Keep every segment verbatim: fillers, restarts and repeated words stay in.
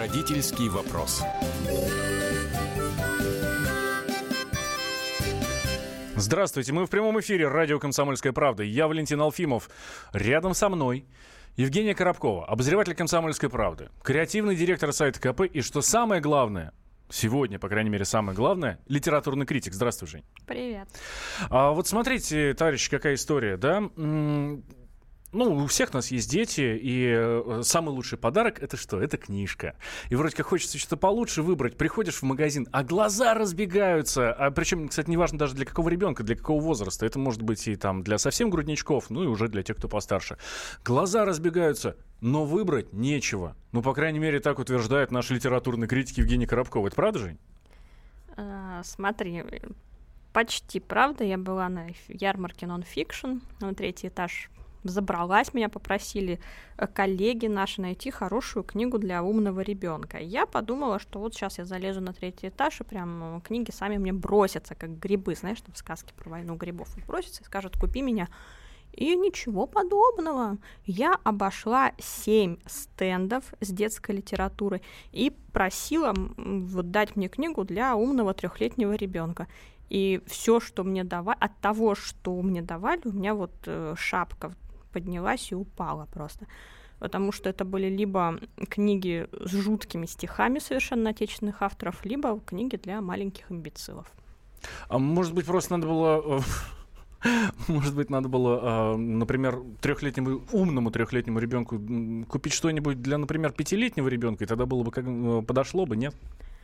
Родительский вопрос. Здравствуйте, мы в прямом эфире радио «Комсомольская правда». Я Валентин Алфимов. Рядом со мной Евгения Коробкова, обозреватель «Комсомольской правды», креативный директор сайта ка пэ и, что самое главное, сегодня, по крайней мере, самое главное, литературный критик. Здравствуй, Жень. Привет. А вот смотрите, товарищи, какая история, да? Ну, у всех нас есть дети, и самый лучший подарок — это что? Это книжка. И вроде как хочется что-то получше выбрать. Приходишь в магазин, а глаза разбегаются. А причем, кстати, неважно даже для какого ребенка, для какого возраста. Это может быть и там для совсем грудничков, ну и уже для тех, кто постарше. Глаза разбегаются, но выбрать нечего. Ну, по крайней мере, так утверждает наш литературный критик Евгений Коробков. Это правда, Жень? А, смотри, почти правда. Я была на ярмарке нон-фикшн, на третий этаж. Забралась, меня попросили коллеги наши найти хорошую книгу для умного ребенка. Я подумала, что вот сейчас я залезу на третий этаж, и прям книги сами мне бросятся, как грибы, знаешь, там в сказке про войну грибов бросятся и скажут: купи меня. И ничего подобного. Я обошла семь стендов с детской литературой и просила вот дать мне книгу для умного трехлетнего ребенка. И все, что мне давали, от того, что мне давали, у меня вот э, шапка поднялась и упала просто. Потому что это были либо книги с жуткими стихами совершенно отечественных авторов, либо книги для маленьких имбецилов. А может быть, просто надо было... Может быть, надо было, например, трехлетнему, умному трехлетнему ребенку купить что-нибудь для, например, пятилетнего ребенка, и тогда было бы как, подошло бы, нет?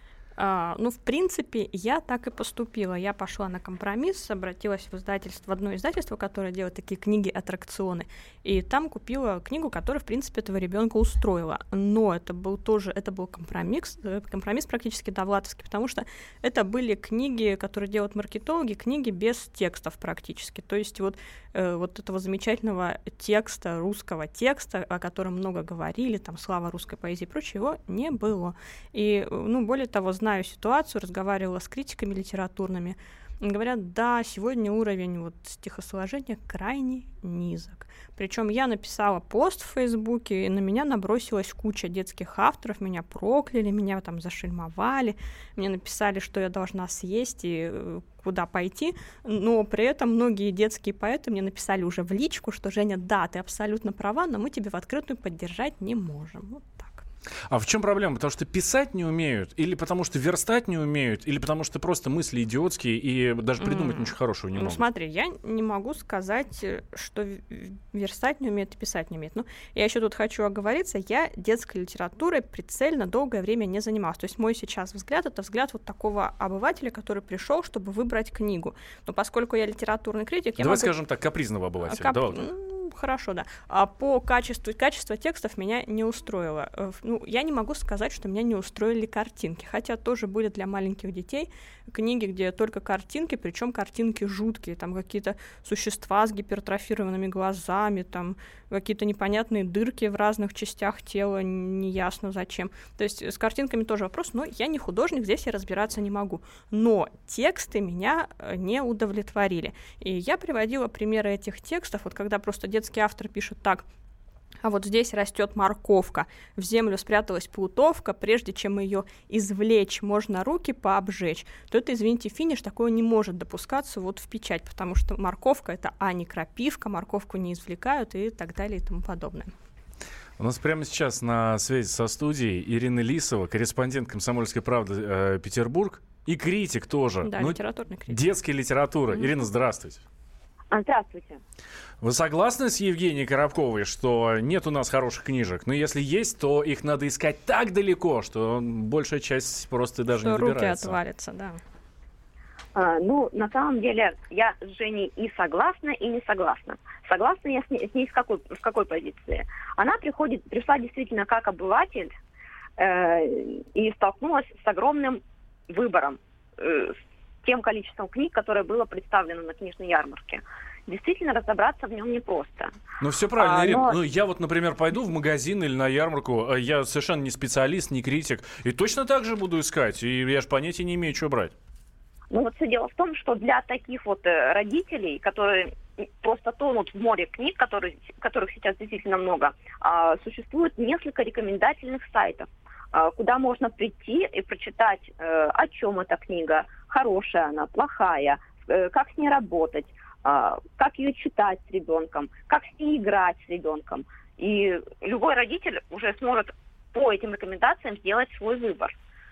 Uh, ну, в принципе, я так и поступила. Я пошла на компромисс, обратилась в издательство, в одно издательство, которое делает такие книги-аттракционы, и там купила книгу, которая, в принципе, этого ребенка устроила. Но это был тоже, это был компромисс, компромисс практически довлатовский, потому что это были книги, которые делают маркетологи, книги без текстов практически. То есть вот, э, вот этого замечательного текста, русского текста, о котором много говорили, там, слава русской поэзии и прочее, его не было. И, ну, более того, знаю ситуацию, разговаривала с критиками литературными, говорят: да, сегодня уровень вот стихосложения крайне низок. Причем я написала пост в Фейсбуке, и на меня набросилась куча детских авторов, меня прокляли, меня там зашельмовали, мне написали, что я должна съесть и куда пойти, но при этом многие детские поэты мне написали уже в личку, что: Женя, да, ты абсолютно права, но мы тебя в открытую поддержать не можем. Вот так. А в чем проблема? Потому что писать не умеют? Или потому что верстать не умеют? Или потому что просто мысли идиотские и даже придумать mm. ничего хорошего не ну, могут? Ну смотри, я не могу сказать, что верстать не умеют и писать не умеют. Ну, я еще тут хочу оговориться, я детской литературой прицельно долгое время не занималась. То есть мой сейчас взгляд — это взгляд вот такого обывателя, который пришел, чтобы выбрать книгу. Но поскольку я литературный критик... Давай я могу... скажем так, капризного обывателя. Кап... Давай. Хорошо, да. А по качеству, качество текстов меня не устроило. Ну, я не могу сказать, что меня не устроили картинки, хотя тоже были для маленьких детей книги, где только картинки, причем картинки жуткие, там какие-то существа с гипертрофированными глазами, там какие-то непонятные дырки в разных частях тела, неясно зачем. То есть с картинками тоже вопрос, но я не художник, здесь я разбираться не могу. Но тексты меня не удовлетворили. И я приводила примеры этих текстов, вот когда просто детский автор пишет так: а вот здесь растет морковка, в землю спряталась плутовка, прежде чем ее извлечь, можно руки пообжечь, то это, извините, финиш, такое не может допускаться вот в печать, потому что морковка — это, а не крапивка, морковку не извлекают и так далее и тому подобное. У нас прямо сейчас на связи со студией Ирина Лисова, корреспондент «Комсомольской правды» э, Петербург, и критик тоже. Да, ну, литературный критик. Детской литературы. Mm-hmm. Ирина, здравствуйте. Здравствуйте. Вы согласны с Евгенией Коробковой, что нет у нас хороших книжек? Но если есть, то их надо искать так далеко, что большая часть просто даже что не добирается. Руки отвалятся, да. А, ну, на самом деле, я с Женей и согласна, и не согласна. Согласна я с ней, с ней в, какой, в какой позиции? Она приходит, пришла действительно как обыватель э, и столкнулась с огромным выбором, э, с тем количеством книг, которое было представлено на книжной ярмарке. Действительно, разобраться в нем непросто. Ну, все правильно, а, Ирина. но... Ну, я вот, например, пойду в магазин или на ярмарку, я совершенно не специалист, не критик, и точно так же буду искать, и я же понятия не имею, что брать. Ну, вот все дело в том, что для таких вот родителей, которые просто тонут в море книг, которые, которых сейчас действительно много, существует несколько рекомендательных сайтов. куда можно прийти и прочитать, о чем эта книга, хорошая она, плохая, как с ней работать, как ее читать с ребенком, как с ней играть с ребенком. И любой родитель уже сможет по этим рекомендациям сделать свой выбор.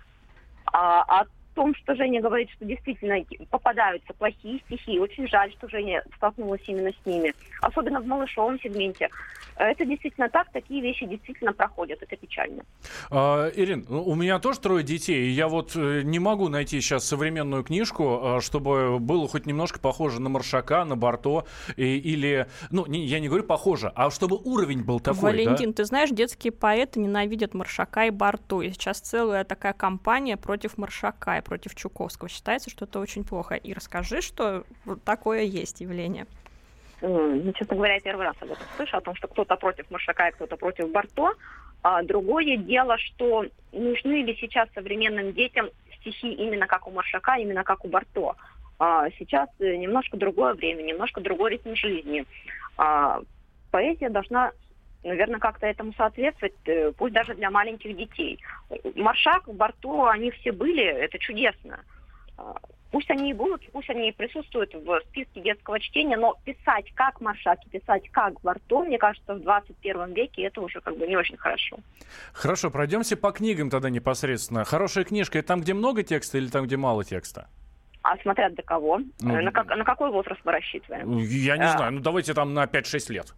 А о том, что Женя говорит, что действительно попадаются плохие стихи, очень жаль, что Женя столкнулась именно с ними, особенно в малышовом сегменте. Это действительно так, такие вещи действительно проходят, это печально. А, Ирин, у меня тоже трое детей, и я вот не могу найти сейчас современную книжку, чтобы было хоть немножко похоже на Маршака, на Барто, и, или, ну, не, я не говорю похоже, а чтобы уровень был такой, Валентин, да? Ты знаешь, детские поэты ненавидят Маршака и Барто, и сейчас целая такая кампания против Маршака и против Чуковского. Считается, что это очень плохо. И расскажи, что вот такое есть явление. Ну, честно говоря, я первый раз об этом слышу, о том, что кто-то против Маршака и кто-то против Барто. А другое дело, что нужны ли сейчас современным детям стихи именно как у Маршака, именно как у Барто. А сейчас немножко другое время, немножко другой ритм жизни. А поэзия должна, наверное, как-то этому соответствовать, пусть даже для маленьких детей. Маршак, Барто, они все были, это чудесно. Пусть они и будут, пусть они и присутствуют в списке детского чтения, но писать как Маршак и писать как Барто, мне кажется, в двадцать первом веке это уже как бы не очень хорошо. Хорошо, пройдемся по книгам тогда непосредственно. Хорошая книжка — это там, где много текста или там, где мало текста? А смотря для кого? Ну, на, как, на какой возраст мы рассчитываем? Я не а, знаю, ну давайте там на пять-шесть лет.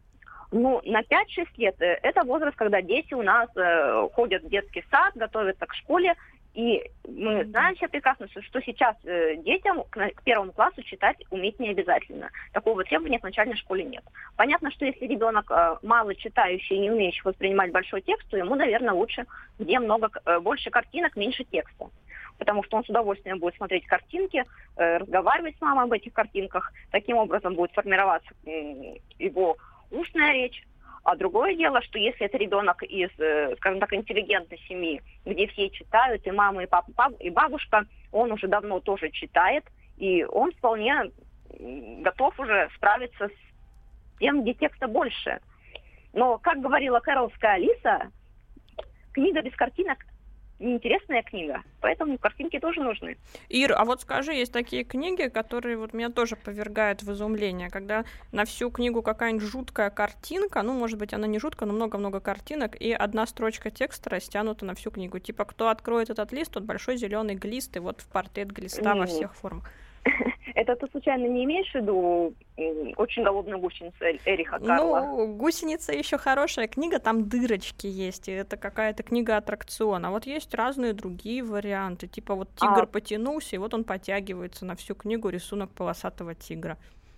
Ну, на пять-шесть лет это возраст, когда дети у нас э, ходят в детский сад, готовятся к школе. И мы знаем все прекрасно, что сейчас э, детям к, к первому классу читать уметь не обязательно. Такого требования в начальной школе нет. Понятно, что если ребенок э, мало читающий и не умеющий воспринимать большой текст, то ему, наверное, лучше, где много, э, больше картинок, меньше текста. Потому что он с удовольствием будет смотреть картинки, э, разговаривать с мамой об этих картинках. Таким образом будет формироваться э, его устная речь. А другое дело, что если это ребенок из, скажем так, интеллигентной семьи, где все читают, и мама, и папа, и бабушка, он уже давно тоже читает, и он вполне готов уже справиться с тем, где текста больше. Но, как говорила кэрроллская Алиса, книга без картинок неинтересная книга, поэтому картинки тоже нужны. Ир, а вот скажи, есть такие книги, которые вот меня тоже повергают в изумление, когда на всю книгу какая-нибудь жуткая картинка, ну, может быть, она не жуткая, но много-много картинок, и одна строчка текста растянута на всю книгу. Типа, кто откроет этот лист, тот большой зеленый глист, и вот в портрет глиста во всех формах. Это ты случайно не имеешь в виду «Очень голодную гусеницу» Эриха Карла? Ну, «Гусеница» еще хорошая книга, там дырочки есть, и это какая-то книга-аттракцион. А вот есть разные другие варианты, типа вот тигр а... потянулся, и вот он подтягивается на всю книгу, рисунок полосатого тигра.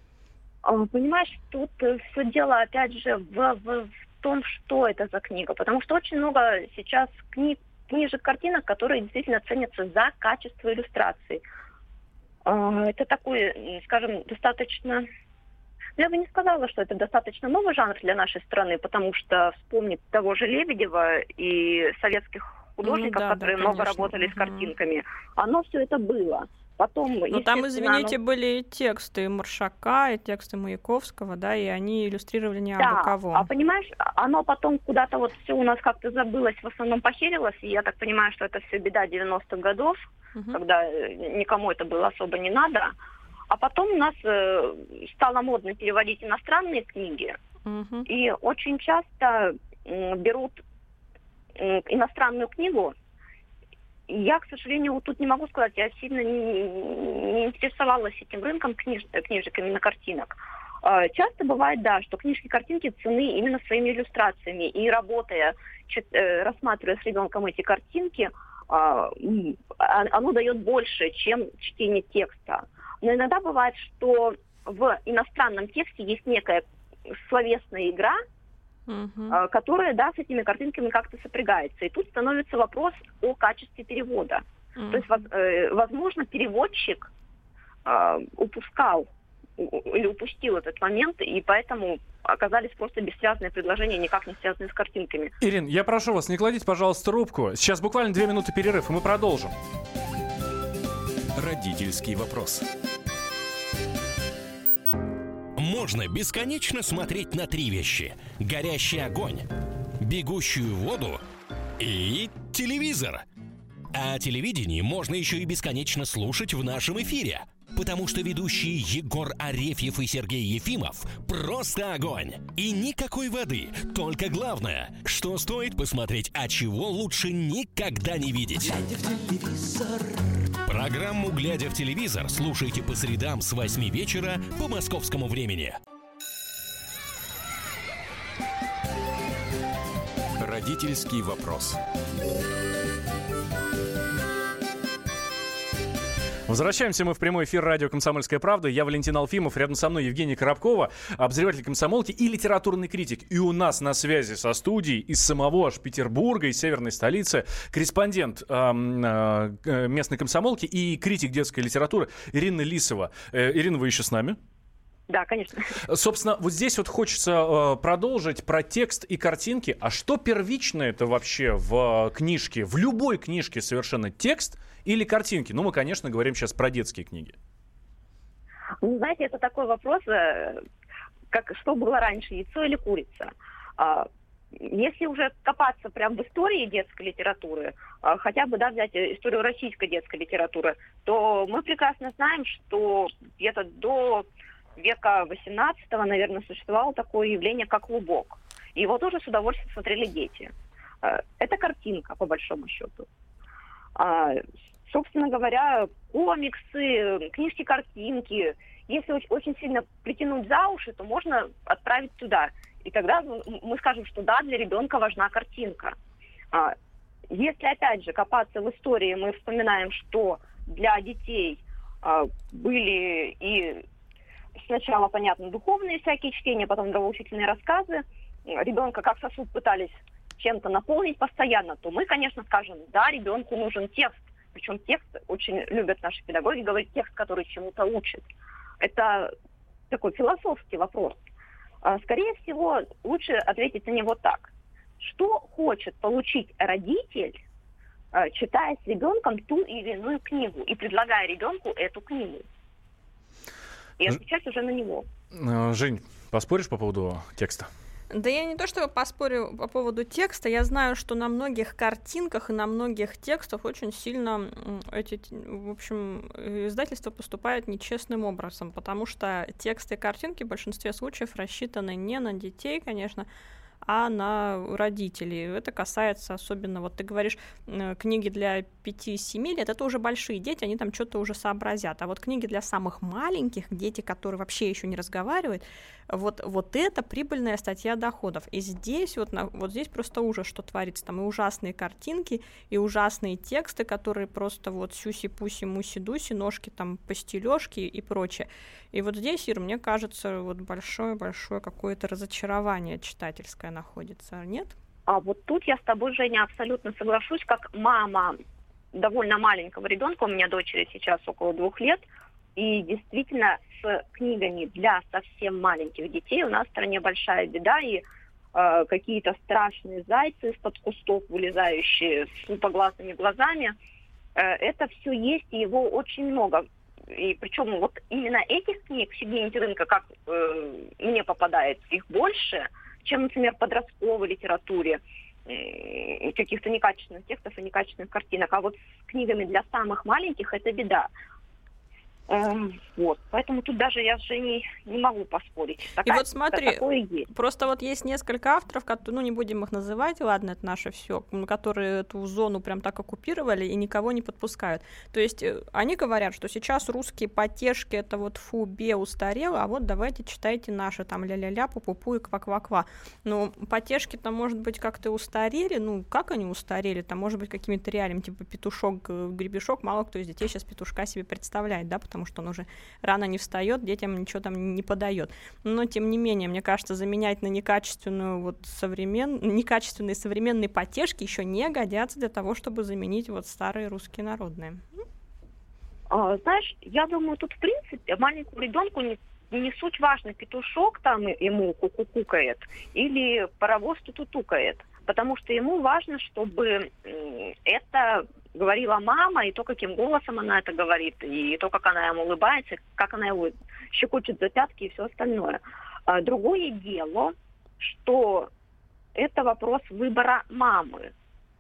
Понимаешь, тут все дело, опять же, в, в, в том, что это за книга, потому что очень много сейчас книг, книжек, картинок, которые действительно ценятся за качество иллюстраций. Это такой, скажем, достаточно... Я бы не сказала, что это достаточно новый жанр для нашей страны, потому что вспомнить того же Лебедева и советских художников, ну, да, которые да, много конечно. работали с картинками, оно все это было. Потом, но там, извините, оно... были и тексты Маршака, и тексты Маяковского, да, и они иллюстрировали не да, абы кого. А понимаешь, оно потом куда-то вот все у нас как-то забылось, в основном похерилось, и я так понимаю, что это все беда девяностых годов, угу. когда никому это было особо не надо. А потом у нас э, стало модно переводить иностранные книги, угу. и очень часто э, берут э, иностранную книгу. Я, к сожалению, вот тут не могу сказать, я сильно не, не интересовалась этим рынком книж, книжек, именно картинок. Э, часто бывает, да, что книжки-картинки ценны именно своими иллюстрациями, и работая, чит, э, рассматривая с ребенком эти картинки, э, оно дает больше, чем чтение текста. Но иногда бывает, что в иностранном тексте есть некая словесная игра, uh-huh. которая, да, с этими картинками как-то сопрягается. И тут становится вопрос о качестве перевода. Uh-huh. То есть, возможно, переводчик упускал или упустил этот момент, и поэтому оказались просто бессвязные предложения, никак не связанные с картинками. Ирин, я прошу вас, не кладите, пожалуйста, трубку. Сейчас буквально две минуты перерыв, и мы продолжим. Родительский вопрос. Можно бесконечно смотреть на три вещи: горящий огонь, бегущую воду и телевизор. А телевидение можно еще и бесконечно слушать в нашем эфире. Потому что ведущие Егор Арефьев и Сергей Ефимов просто огонь. И никакой воды, только главное, что стоит посмотреть, а чего лучше никогда не видеть. Глядя в телевизор. Программу «Глядя в телевизор» слушайте по средам с восьми вечера по московскому времени. Родительский вопрос. Возвращаемся мы в прямой эфир радио «Комсомольская правда». Я Валентин Алфимов, рядом со мной Евгения Коробкова, обозреватель «Комсомолки» и литературный критик. И у нас на связи со студией из самого аж Петербурга, из северной столицы, корреспондент э, э, местной «Комсомолки» и критик детской литературы Ирина Лисова. Э, Ирина, вы еще с нами? Да, конечно. Собственно, вот здесь вот хочется э, продолжить про текст и картинки. А что первично это вообще в э, книжке? В любой книжке совершенно текст или картинки? Ну, мы, конечно, говорим сейчас про детские книги. Ну, знаете, это такой вопрос, э, как что было раньше, яйцо или курица? А, если уже копаться прямо в истории детской литературы, а, хотя бы, да, взять историю российской детской литературы, то мы прекрасно знаем, что где-то до века восемнадцатого, наверное, существовало такое явление, как клубок. Его тоже с удовольствием смотрели дети. Это картинка, по большому счету. Собственно говоря, комиксы, книжки-картинки, если очень сильно притянуть за уши, то можно отправить туда. И тогда мы скажем, что да, для ребенка важна картинка. Если, опять же, копаться в истории, мы вспоминаем, что для детей были и сначала, понятно, духовные всякие чтения, потом нравоучительные рассказы. Ребенка как сосуд пытались чем-то наполнить постоянно, то мы, конечно, скажем, да, ребенку нужен текст. Причем текст, очень любят наши педагоги говорить, текст, который чему-то учит. Это такой философский вопрос. Скорее всего, лучше ответить на него так. Что хочет получить родитель, читая с ребенком ту или иную книгу и предлагая ребенку эту книгу? И отвечать уже на него. Жень, поспоришь по поводу текста? Да я не то чтобы поспорю по поводу текста, я знаю, что на многих картинках и на многих текстах очень сильно эти, в общем, издательства поступают нечестным образом, потому что тексты и картинки в большинстве случаев рассчитаны не на детей, конечно, а на родителей. Это касается особенно, вот ты говоришь, книги для пяти-семи лет, это уже большие дети, они там что-то уже сообразят. А вот книги для самых маленьких, дети, которые вообще еще не разговаривают, вот, вот это прибыльная статья доходов. И здесь вот, вот здесь просто ужас, что творится. Там и ужасные картинки, и ужасные тексты, которые просто вот сюси-пуси, муси-дуси, ножки там постелёшки и прочее. И вот здесь, Ир, мне кажется, вот большое-большое какое-то разочарование читательское находится, нет? А вот тут я с тобой, Женя, абсолютно соглашусь, как мама довольно маленького ребенка, у меня дочери сейчас около двух лет, и действительно с книгами для совсем маленьких детей у нас в стране большая беда, и э, какие-то страшные зайцы из-под кустов, вылезающие с лупоглазными глазами, э, это все есть, и его очень много. И причем вот именно этих книг в сегменте рынка, как э, мне попадает, их больше, чем, например, в подростковой литературе, э, каких-то некачественных текстов и некачественных картинок. А вот с книгами для самых маленьких это беда. Эм, вот. Поэтому тут даже я с Женей не могу поспорить. Такая, и вот смотри, есть. Просто вот есть несколько авторов, которые, ну не будем их называть, ладно, это наше все, которые эту зону прям так оккупировали и никого не подпускают. То есть они говорят, что сейчас русские потешки, это вот фу, бе, устарело, а вот давайте читайте наши, там ля-ля-ля, пу-пу-пу и ква-ква-ква. Ну, потешки-то, может быть, как-то устарели, ну, как они устарели? Там, может быть, какими-то реалиями, типа петушок, гребешок, мало кто из детей сейчас петушка себе представляет, да, потому что он уже рано не встает, детям ничего там не подает. Но, тем не менее, мне кажется, заменять на некачественную вот современ... некачественные современные потешки еще не годятся для того, чтобы заменить вот старые русские народные. А, знаешь, я думаю, тут, в принципе, маленькому ребенку не, не суть важно, петушок там ему ку-ку-кукает или паровоз ту-ту-тукает, потому что ему важно, чтобы это говорила мама, и то, каким голосом она это говорит, и то, как она ему улыбается, как она его щекочет за пятки и все остальное. А другое дело, что это вопрос выбора мамы.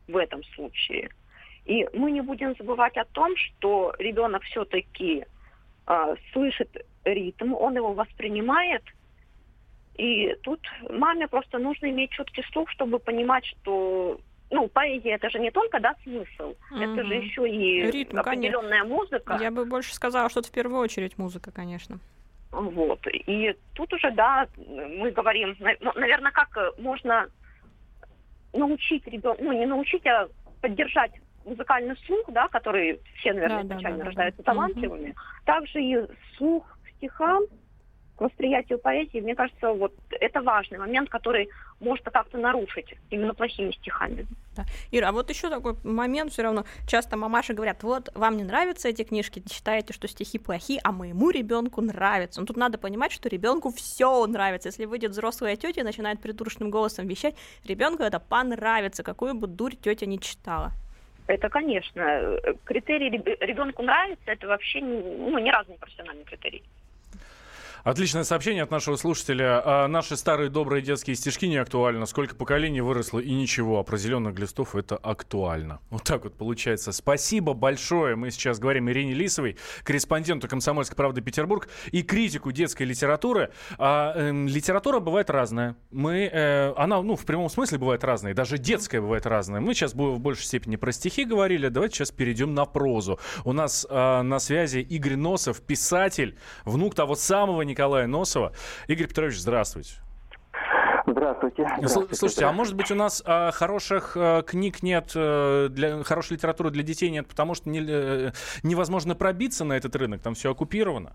в этом случае. И мы не будем забывать о том, что ребенок все-таки э, слышит ритм, он его воспринимает. И тут маме просто нужно иметь четкий слух, чтобы понимать, что ну, поэзия это же не только, да, смысл, mm-hmm. это же еще и ритм, определенная конечно. Музыка. Я бы больше сказала, что это в первую очередь музыка, конечно. Вот. И тут уже, да, мы говорим, наверное, как можно научить ребенка, ну, не научить, а поддержать музыкальный слух, да, который все, наверное, да, изначально да, да, рождаются да. талантливыми. Mm-hmm. Также и слух к стихам, к восприятию поэзии, мне кажется, вот это важный момент, который может как-то нарушить именно плохими стихами. Да. Ира, а вот еще такой момент все равно. Часто мамаши говорят, вот, вам не нравятся эти книжки, считаете, что стихи плохие, а моему ребенку нравится. Но тут надо понимать, что ребенку все нравится. Если выйдет взрослая тетя и начинает придурочным голосом вещать, ребенку это понравится, какую бы дурь тетя не читала. Это, конечно, критерий ребенку нравится, это вообще ну, ни разу не профессиональный критерий. Отличное сообщение от нашего слушателя. А наши старые добрые детские стишки не актуальны. Сколько поколений выросло и ничего. А про зеленых глистов это актуально. Вот так вот получается. Спасибо большое. Мы сейчас говорим Ирине Лисовой, корреспонденту «Комсомольской правды» Петербург и критику детской литературы. А, э, литература бывает разная. Мы, э, она, ну, в прямом смысле бывает разная. Даже детская бывает разная. Мы сейчас в большей степени про стихи говорили. Давайте сейчас перейдем на прозу. У нас э, на связи Игорь Носов, писатель, внук того самого Николая Носова. Игорь Петрович, здравствуйте. Здравствуйте. Здравствуйте. Слушайте, а может быть у нас а, хороших а, книг нет, а, для, хорошей литературы для детей нет, потому что не, а, невозможно пробиться на этот рынок, там все оккупировано?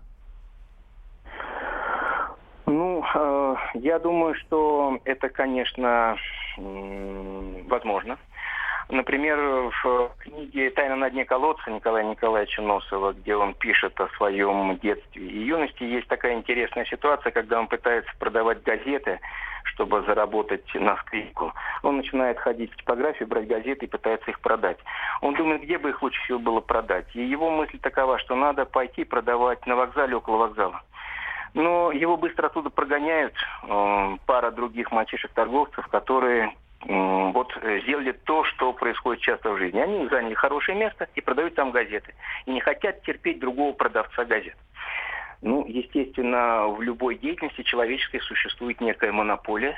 Ну, э, я думаю, что это, конечно, э, возможно. Например, в книге «Тайна на дне колодца» Николая Николаевича Носова, где он пишет о своем детстве и юности, есть такая интересная ситуация, когда он пытается продавать газеты, чтобы заработать на скрипку. Он начинает ходить в типографию, брать газеты и пытается их продать. Он думает, где бы их лучше всего было продать. И его мысль такова, что надо пойти продавать на вокзале, около вокзала. Но его быстро оттуда прогоняют э, пара других мальчишек-торговцев, которые... вот сделали то, что происходит часто в жизни. Они заняли хорошее место и продают там газеты. И не хотят терпеть другого продавца газет. Ну, естественно, в любой деятельности человеческой существует некая монополия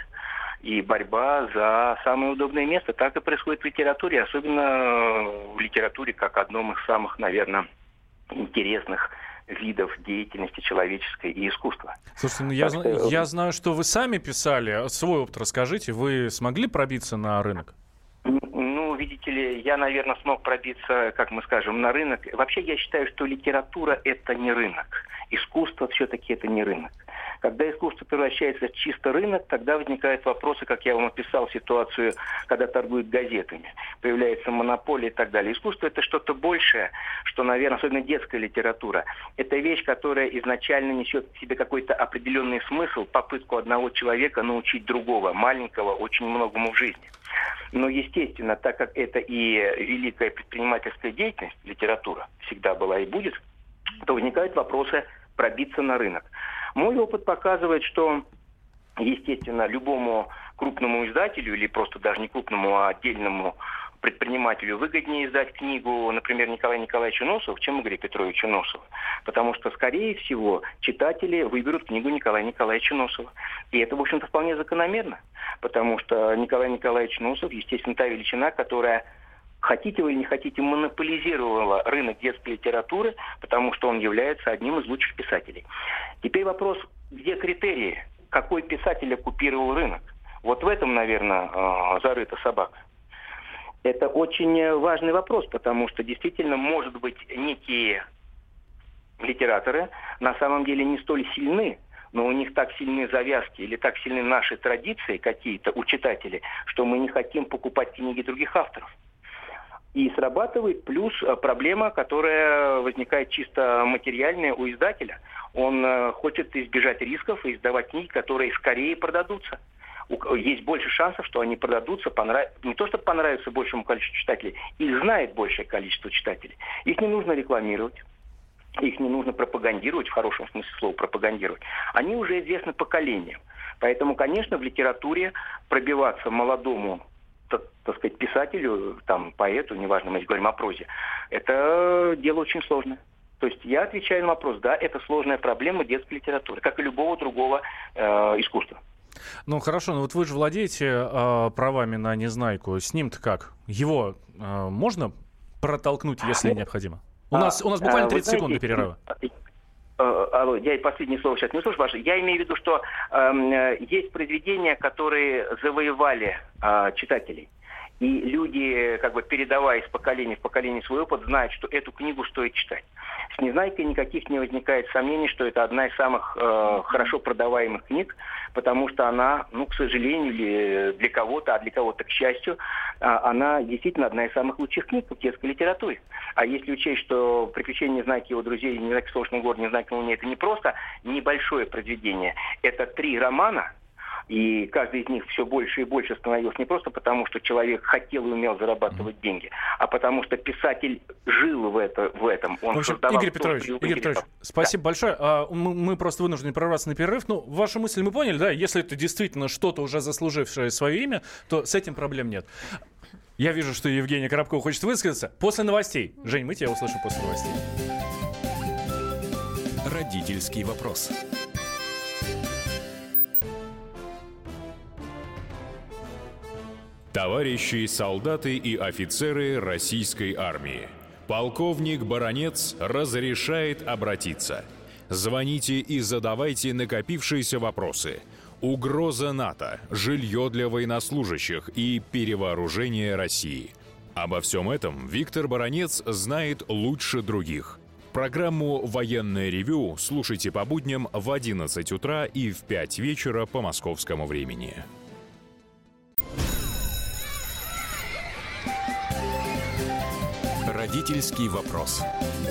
и борьба за самое удобное место. Так и происходит в литературе, особенно в литературе как одном из самых, наверное, интересных видов деятельности человеческой и искусства. Слушайте, ну я, что... я знаю, что вы сами писали. Свой опыт расскажите. Вы смогли пробиться на рынок? Ну, видите ли, я, наверное, смог пробиться, как мы скажем, на рынок. Вообще, я считаю, что литература – это не рынок. Искусство все-таки это не рынок. Когда искусство превращается в чисто рынок, тогда возникают вопросы, как я вам описал ситуацию, когда торгуют газетами. Появляется монополия и так далее. Искусство – это что-то большее, что, наверное, особенно детская литература. Это вещь, которая изначально несет в себе какой-то определенный смысл, попытку одного человека научить другого, маленького, очень многому в жизни. Но, естественно, так как это и великая предпринимательская деятельность, литература всегда была и будет, то возникают вопросы пробиться на рынок. Мой опыт показывает, что, естественно, любому крупному издателю или просто даже не крупному, а отдельному предпринимателю выгоднее издать книгу, например, Николая Николаевича Носова, чем Игоря Петровича Носова. Потому что, скорее всего, читатели выберут книгу Николая Николаевича Носова. И это, в общем-то, вполне закономерно. Потому что Николай Николаевич Носов, естественно, та величина, которая, хотите вы или не хотите, монополизировала рынок детской литературы, потому что он является одним из лучших писателей. Теперь вопрос, где критерии, какой писатель оккупировал рынок? Вот в этом, наверное, зарыта собака. Это очень важный вопрос, потому что действительно, может быть, некие литераторы на самом деле не столь сильны, но у них так сильны завязки или так сильны наши традиции какие-то у читателей, что мы не хотим покупать книги других авторов. И срабатывает плюс проблема, которая возникает чисто материальная у издателя. Он хочет избежать рисков и издавать книги, которые скорее продадутся. Есть больше шансов, что они продадутся, понрав... не то, чтобы понравятся большему количеству читателей, их знает большее количество читателей. Их не нужно рекламировать, их не нужно пропагандировать, в хорошем смысле слова пропагандировать. Они уже известны поколениям. Поэтому, конечно, в литературе пробиваться молодому так сказать, писателю, там, поэту, неважно, мы говорим о прозе, это дело очень сложное. То есть я отвечаю на вопрос, да, это сложная проблема детской литературы, как и любого другого э, искусства. Ну, хорошо, но вот вы же владеете э, правами на «Незнайку». С ним-то как? Его э, можно протолкнуть, если необходимо? У нас, у нас буквально тридцать секунд до перерыва. Алло, я последнее слово сейчас не услышу ваше. Я имею в виду, что э, есть произведения, которые завоевали э, читателей. И люди, как бы передавая из поколения в поколение свой опыт, знают, что эту книгу стоит читать. С «Незнайкой» никаких не возникает сомнений, что это одна из самых э, хорошо продаваемых книг, потому что она, ну, к сожалению, или для кого-то, а для кого-то, к счастью, э, она действительно одна из самых лучших книг в детской литературе. А если учесть, что «Приключения Незнайки и его друзей», «Незнайка в солнечном городе», «Незнайка на луне» — это не просто небольшое произведение, это три романа. И каждый из них все больше и больше становился не просто потому, что человек хотел и умел зарабатывать деньги, а потому что писатель жил в, это, в этом. Он в общем, создавал Игорь Петрович, то, Игорь Петрович, спасибо да. большое. А, мы, мы просто вынуждены прерваться на перерыв. Ну, вашу мысль мы поняли, да? Если это действительно что-то уже заслужившее свое имя, то с этим проблем нет. Я вижу, что Евгения Коробкова хочет высказаться. После новостей. Жень, мы тебя услышим после новостей. Родительский вопрос. Товарищи солдаты и офицеры российской армии, полковник Баранец разрешает обратиться. Звоните и задавайте накопившиеся вопросы. Угроза НАТО, жилье для военнослужащих и перевооружение России. Обо всем этом Виктор Баранец знает лучше других. Программу «Военное ревю» слушайте по будням в одиннадцать утра и в пять вечера по московскому времени. Родительский вопрос.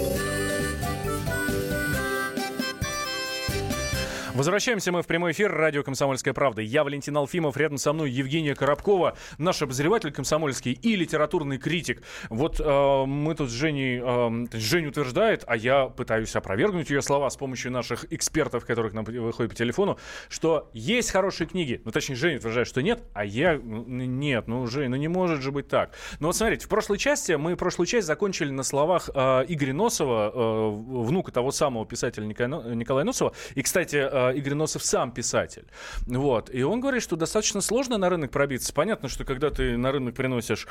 Возвращаемся мы в прямой эфир. Радио «Комсомольская правда». Я Валентин Алфимов. Рядом со мной Евгения Коробкова, наш обозреватель комсомольский и литературный критик. Вот э, мы тут с Женей... Э, Женя утверждает, а я пытаюсь опровергнуть ее слова с помощью наших экспертов, которых нам выходят по телефону, что есть хорошие книги. Ну, точнее, Женя утверждает, что нет, а я... Нет, ну, Жень, ну не может же быть так. Ну вот смотрите, в прошлой части, мы прошлую часть закончили на словах э, Игоря Носова, э, внука того самого писателя Николая, Николая Носова. И, кстати, э, Игорь Носов сам писатель. Вот. И он говорит, что достаточно сложно на рынок пробиться. Понятно, что когда ты на рынок приносишь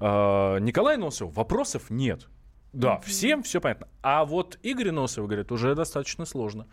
э, Николая Носова, вопросов нет. Да, mm-hmm. всем все понятно. А вот Игорь Носов, говорит, уже достаточно сложно.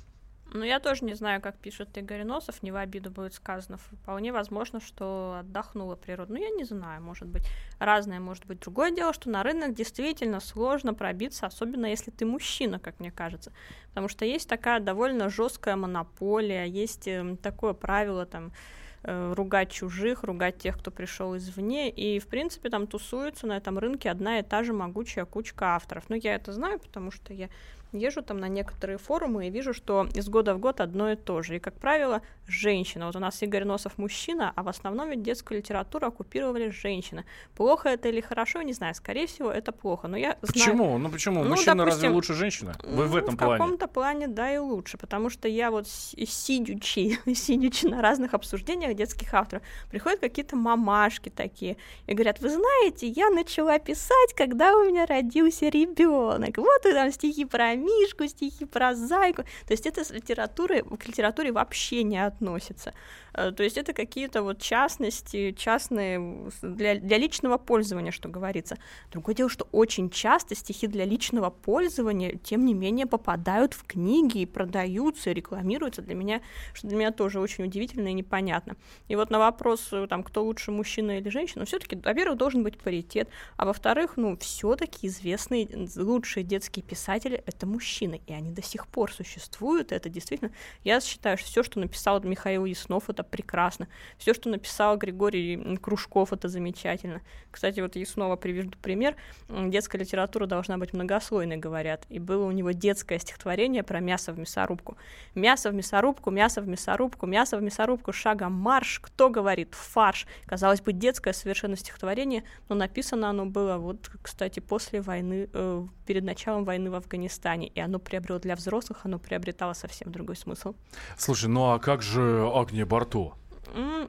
Ну, я тоже не знаю, как пишет Игорь Носов, не в обиду будет сказано. Вполне возможно, что отдохнула природа. Ну, я не знаю, может быть, разное может быть. Другое дело, что на рынок действительно сложно пробиться, особенно если ты мужчина, как мне кажется. Потому что есть такая довольно жесткая монополия, есть такое правило, там, ругать чужих, ругать тех, кто пришел извне, и, в принципе, там тусуется на этом рынке одна и та же могучая кучка авторов. Ну, я это знаю, потому что я езжу там на некоторые форумы и вижу, что из года в год одно и то же. И, как правило, женщина. Вот у нас Игорь Носов мужчина, а в основном ведь детскую литературу оккупировали женщины. Плохо это или хорошо, не знаю. Скорее всего, это плохо. Но я почему? Знаю... Ну почему? Ну, мужчина допустим, разве лучше женщины? Вы в этом в плане? В каком-то плане, да, и лучше. Потому что я вот сидячи, сидячи на разных обсуждениях детских авторов, приходят какие-то мамашки такие и говорят: вы знаете, я начала писать, когда у меня родился ребенок. Вот и там стихи про Мишку, стихи про зайку. То есть это с литературой, к литературе вообще не относится. То есть это какие-то вот частности, частные для, для личного пользования, что говорится. Другое дело, что очень часто стихи для личного пользования, тем не менее, попадают в книги и продаются, и рекламируются. Для меня, что для меня тоже очень удивительно и непонятно. И вот на вопрос, там, кто лучше, мужчина или женщина, все-таки, во-первых, должен быть паритет, а во-вторых, ну, все-таки известные лучшие детские писатели — это мужчины, и они до сих пор существуют. Это действительно, я считаю, что все, что написал Михаил Яснов, это прекрасно. Все, что написал Григорий Кружков, это замечательно. Кстати, вот Яснова приведу пример. Детская литература должна быть многослойной, говорят. И было у него детское стихотворение про мясо в мясорубку. Мясо в мясорубку, мясо в мясорубку, мясо в мясорубку, шагом марш. Кто говорит? Фарш. Казалось бы, детское совершенно стихотворение, но написано оно было, вот, кстати, после войны, э, перед началом войны в Афганистане. И оно приобрело для взрослых, оно приобретало совсем другой смысл. Слушай, ну а как же Агния Барто?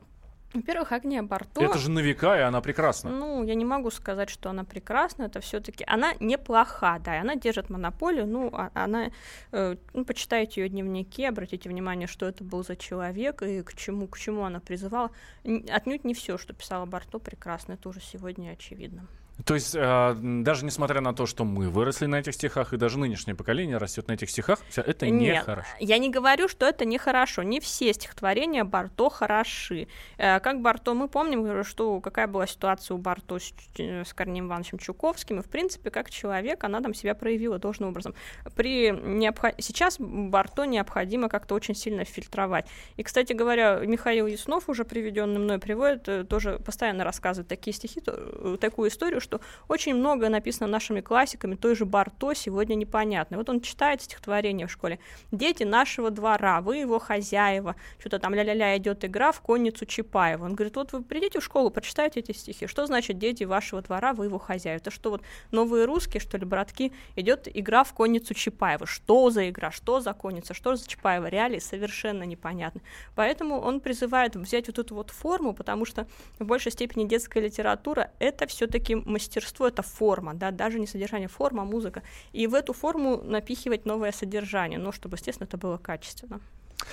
Во-первых, Агния Барто... Это же на века, и она прекрасна. Ну, я не могу сказать, что она прекрасна. Это все-таки она неплоха, да, и она держит монополию. Ну, а, она... Э, ну, почитайте ее дневники, обратите внимание, что это был за человек и к чему, к чему она призывала. Отнюдь не все, что писала Барто, прекрасно. Это уже сегодня очевидно. То есть, э, даже несмотря на то, что мы выросли на этих стихах, и даже нынешнее поколение растет на этих стихах, это нехорошо. Я не говорю, что это нехорошо. Не все стихотворения Барто хороши. Э, как Барто, мы помним, что какая была ситуация у Барто с, с Корнеем Ивановичем Чуковским, и, в принципе, как человек, она там себя проявила должным образом. При необход... Сейчас Барто необходимо как-то очень сильно фильтровать. И, кстати говоря, Михаил Яснов, уже приведенный мной, приводит, тоже постоянно рассказывает такие стихи, такую историю, что очень много написано нашими классиками, той же Барто сегодня непонятно. Вот он читает стихотворение в школе. «Дети нашего двора, вы его хозяева». Что-то там ля-ля-ля идет игра в конницу Чапаева. Он говорит, вот вы придите в школу, прочитайте эти стихи. Что значит «дети вашего двора, вы его хозяева»? Это что, вот новые русские, что ли, братки? Идет игра в конницу Чапаева. Что за игра? Что за конница? Что за Чапаева? Реалии совершенно непонятны. Поэтому он призывает взять вот эту вот форму, потому что в большей степени детская литература — это все-таки мастерство, это форма, да, даже не содержание, форма, музыка. И в эту форму напихивать новое содержание, но чтобы, естественно, это было качественно.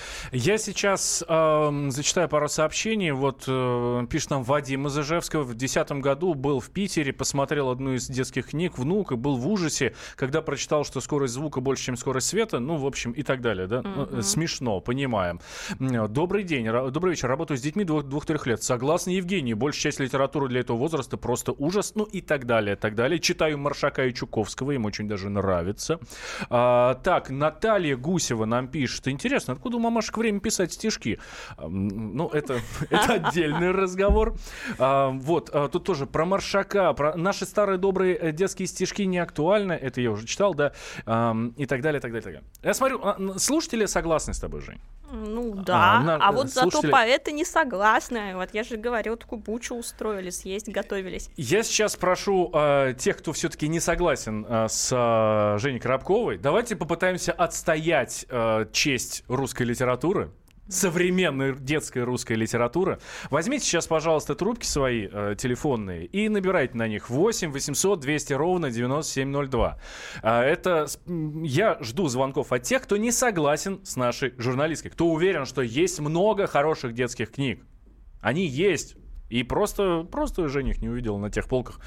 Я сейчас э, зачитаю пару сообщений. Вот э, пишет нам Вадим из Ижевска. В две тысячи десятом году был в Питере, посмотрел одну из детских книг «Внук» и был в ужасе, когда прочитал, что скорость звука больше, чем скорость света. Ну, в общем, и так далее. Да? Mm-hmm. Ну, смешно, понимаем. Добрый день, ра- добрый вечер. Работаю с детьми двух-трех лет. Согласно Евгении, большая часть литературы для этого возраста просто ужас. Ну, и так далее, так далее. Читаю Маршака и Чуковского, им очень даже нравится. А, так, Наталья Гусева нам пишет. Интересно, откуда у мамашек время писать стишки? Ну, это, это отдельный разговор. А, вот, а, тут тоже про Маршака, про наши старые добрые детские стишки не актуальны. Это я уже читал, да. А, и так далее, так далее, так далее. Я смотрю, слушатели согласны с тобой, Жень? Ну да, а, на, а вот слушатели... зато поэты не согласны. Вот я же говорю, такую бучу устроили, съесть готовились. Я сейчас прошу э, тех, кто все-таки не согласен э, с э, Женей Коробковой, давайте попытаемся отстоять э, честь русской литературы, современной детской русской литературы. Возьмите сейчас, пожалуйста, трубки свои э, телефонные и набирайте на них восемь восемьсот двести ровно девяносто семь ноль два. Э, это я жду звонков от тех, кто не согласен с нашей журналисткой, кто уверен, что есть много хороших детских книг. Они есть. И просто, просто Женя их не увидел на тех полках,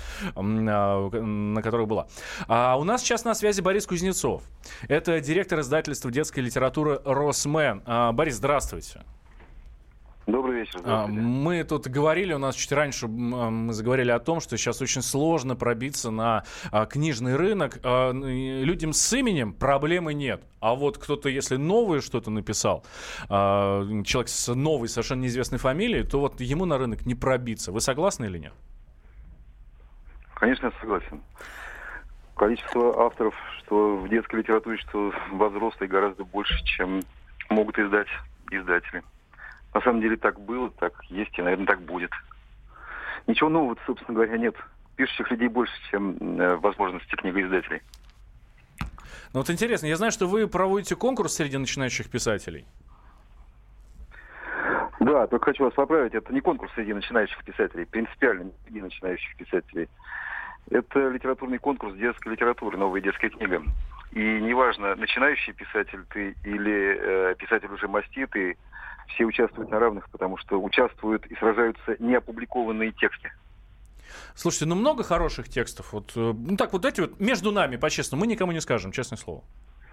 на которых была. А у нас сейчас на связи Борис Кузнецов. Это директор издательства детской литературы «Росмен». А, Борис, здравствуйте. Добрый вечер. Здравствуйте. Мы тут говорили, у нас чуть раньше мы заговорили о том, что сейчас очень сложно пробиться на книжный рынок. Людям с именем проблемы нет. А вот кто-то, если новое что-то написал, человек с новой, совершенно неизвестной фамилией, то вот ему на рынок не пробиться. Вы согласны или нет? Конечно, я согласен. Количество авторов, что в детской литературе, что во взрослой, гораздо больше, чем могут издать издатели. На самом деле так было, так есть и, наверное, так будет. Ничего нового, собственно говоря, нет. Пишущих людей больше, чем э, возможности книгоиздателей. Ну вот интересно, я знаю, что вы проводите конкурс среди начинающих писателей. Да, только хочу вас поправить, это не конкурс среди начинающих писателей, принципиально среди начинающих писателей. Это литературный конкурс детской литературы, новая детская книга. И неважно, начинающий писатель ты или э, писатель уже маститый, все участвуют на равных, потому что участвуют и сражаются неопубликованные тексты. Слушайте, ну много хороших текстов. Вот, ну так вот эти вот между нами, по-честному, мы никому не скажем, честное слово.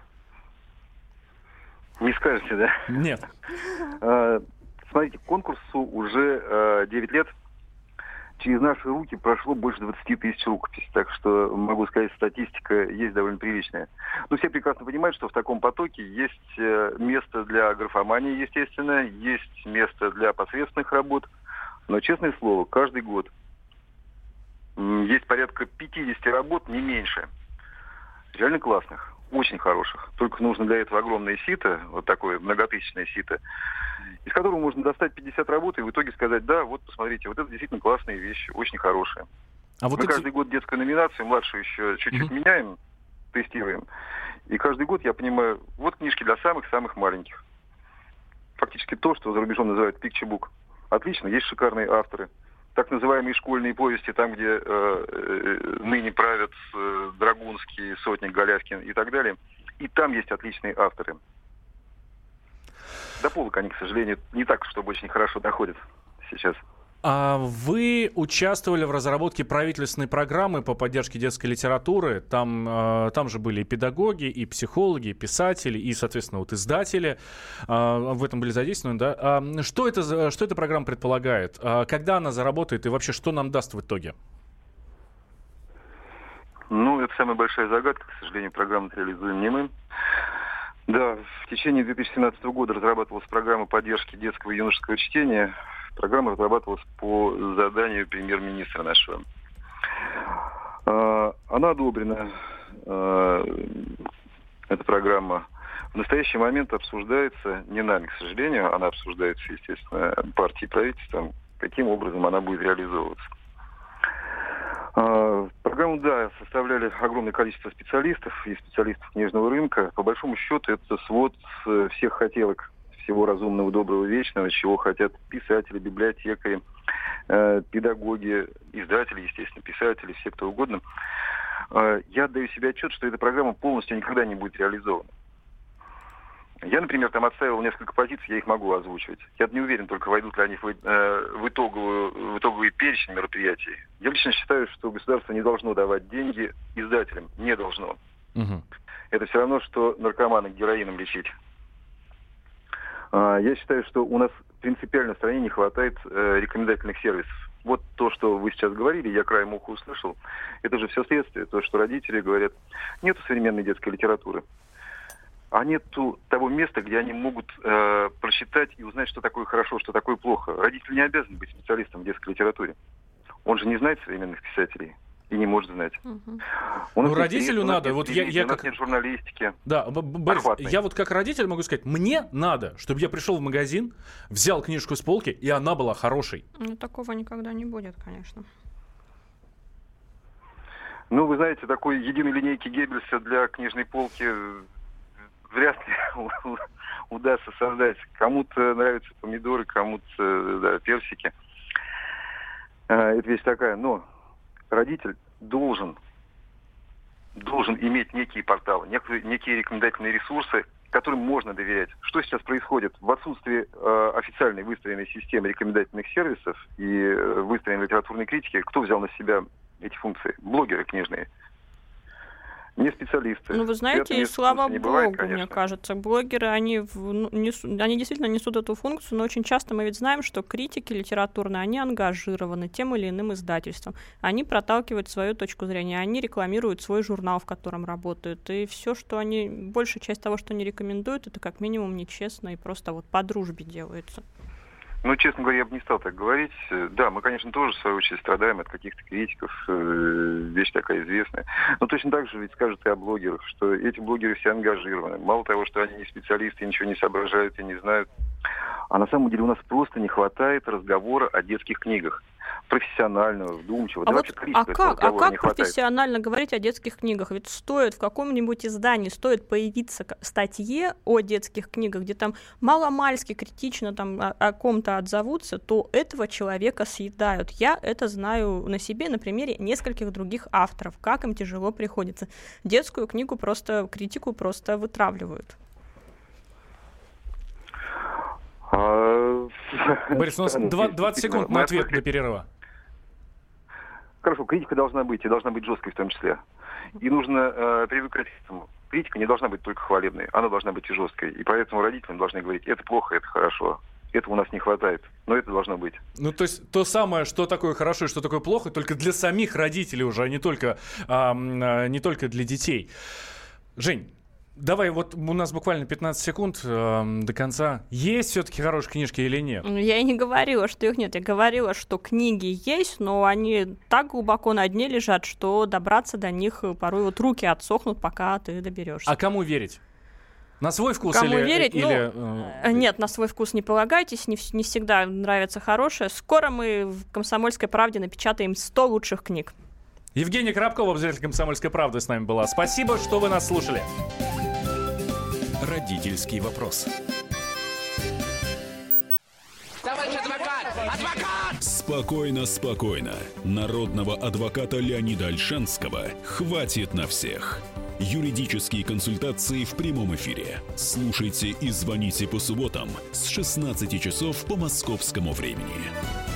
Не скажете, да? Нет. А, смотрите, конкурсу уже девять лет. Через наши руки прошло больше двадцать тысяч рукописей, так что, могу сказать, статистика есть довольно приличная. Но все прекрасно понимают, что в таком потоке есть место для графомании, естественно, есть место для посредственных работ, но, честное слово, каждый год есть порядка пятьдесят работ, не меньше, реально классных, очень хороших. Только нужно для этого огромное сито, вот такое многотысячное сито, из которого можно достать пятьдесят работ и в итоге сказать, да, вот посмотрите, вот это действительно классные вещи, очень хорошие. А вот Мы эти... каждый год детскую номинацию, младшую еще чуть-чуть mm-hmm. меняем, тестируем. И каждый год я понимаю, вот книжки для самых-самых маленьких. Фактически то, что за рубежом называют picture book. Отлично, есть шикарные авторы. Так называемые школьные повести, там, где э, э, ныне правят э, Драгунский, Сотник, Голявкин и так далее. И там есть отличные авторы. До полок они, к сожалению, не так, чтобы очень хорошо доходят сейчас. А вы участвовали в разработке правительственной программы по поддержке детской литературы. Там, э, там же были и педагоги, и психологи, и писатели, и, соответственно, вот издатели. Э, в этом были задействованы, да? А что, это, за- что эта программа предполагает? А когда она заработает и вообще что нам даст в итоге? Ну, это самая большая загадка. К сожалению, программу реализуем не мы. Да, в течение две тысячи семнадцатого года разрабатывалась программа поддержки детского и юношеского чтения. Программа разрабатывалась по заданию премьер-министра нашего. Она одобрена, эта программа. В настоящий момент обсуждается, не нами, к сожалению, она обсуждается, естественно, партией и правительством, каким образом она будет реализовываться. Программу, да, составляли огромное количество специалистов и специалистов книжного рынка. По большому счету, это свод всех хотелок, всего разумного, доброго, вечного, чего хотят писатели, библиотекари, э, педагоги, издатели, естественно, писатели, все кто угодно. Э, я отдаю себе отчет, что эта программа полностью никогда не будет реализована. Я, например, там отставил несколько позиций, я их могу озвучивать. Я не уверен, только войдут ли они в, э, в, итоговую, в итоговый перечень мероприятий. Я лично считаю, что государство не должно давать деньги издателям. Не должно. Угу. Это все равно, что наркомана героином лечить. Я считаю, что у нас принципиально в стране не хватает э, рекомендательных сервисов. Вот то, что вы сейчас говорили, я краем уха услышал, это же все следствие. То, что родители говорят, нету современной детской литературы. А нету того места, где они могут э, прочитать и узнать, что такое хорошо, что такое плохо. Родитель не обязан быть специалистом в детской литературе. Он же не знает современных писателей. И не может знать. Угу. Ну, родителю надо. Вот я, я у нас как... нет журналистики. Да, Борис, охватной. Я вот как родитель могу сказать, мне надо, чтобы я пришел в магазин, взял книжку с полки, и она была хорошей. Ну, такого никогда не будет, конечно. Ну, вы знаете, такой единой линейки Геббельса для книжной полки вряд ли удастся создать. Кому-то нравятся помидоры, кому-то, да, персики. Это вещь такая, но... Родитель должен, должен иметь некие порталы, некие, некие рекомендательные ресурсы, которым можно доверять. Что сейчас происходит? В отсутствии э, официальной выстроенной системы рекомендательных сервисов и э, выстроенной литературной критики, кто взял на себя эти функции? Блогеры книжные. Не специалисты. Ну, вы знаете, и слава богу, бывает, мне кажется, блогеры, они, в, ну, несу, они действительно несут эту функцию, но очень часто мы ведь знаем, что критики литературные, они ангажированы тем или иным издательством. Они проталкивают свою точку зрения, они рекламируют свой журнал, в котором работают, и все, что они, большая часть того, что они рекомендуют, это как минимум нечестно и просто вот по дружбе делается. Ну, честно говоря, я бы не стал так говорить. Да, мы, конечно, тоже, в свою очередь, страдаем от каких-то критиков. Вещь такая известная. Но точно так же ведь скажут и о блогерах, что эти блогеры все ангажированы. Мало того, что они не специалисты, ничего не соображают и не знают. А на самом деле у нас просто не хватает разговора о детских книгах. Профессионального, вдумчивого. А, да, вот, а как, а как профессионально говорить о детских книгах? Ведь стоит в каком-нибудь издании, стоит появиться статье о детских книгах, где там маломальски критично там, о, о ком-то отзовутся, то этого человека съедают. Я это знаю на себе, на примере нескольких других авторов, как им тяжело приходится. Детскую книгу просто, критику просто вытравливают. Борис, у нас двадцать секунд на ответ до перерыва. Хорошо, критика должна быть, и должна быть жесткой в том числе. И нужно э, привыкать к этому. Критика не должна быть только хвалебной, она должна быть и жесткой. И поэтому родителям должны говорить, это плохо, это хорошо. Этого у нас не хватает, но это должно быть. Ну, то есть то самое, что такое хорошо и что такое плохо, только для самих родителей уже, а не только, а, не только для детей. Жень, давай, вот у нас буквально пятнадцать секунд э, до конца. Есть все-таки хорошие книжки или нет? Я и не говорила, что их нет. Я говорила, что книги есть, но они так глубоко на дне лежат, что добраться до них порой вот руки отсохнут, пока ты доберешься. А кому верить? На свой вкус Кому или... верить? или ну, э... Нет, на свой вкус не полагайтесь, не, не всегда нравится хорошее. Скоро мы в «Комсомольской правде» напечатаем сто лучших книг. Евгения Коробкова, обозреватель «Комсомольской правды», с нами была. Спасибо, что вы нас слушали. Родительский вопрос. Товарищ адвокат, Спокойно, спокойно. Народного адвоката Леонида Ольшанского хватит на всех. Юридические консультации в прямом эфире. Слушайте и звоните по субботам с шестнадцати часов по московскому времени.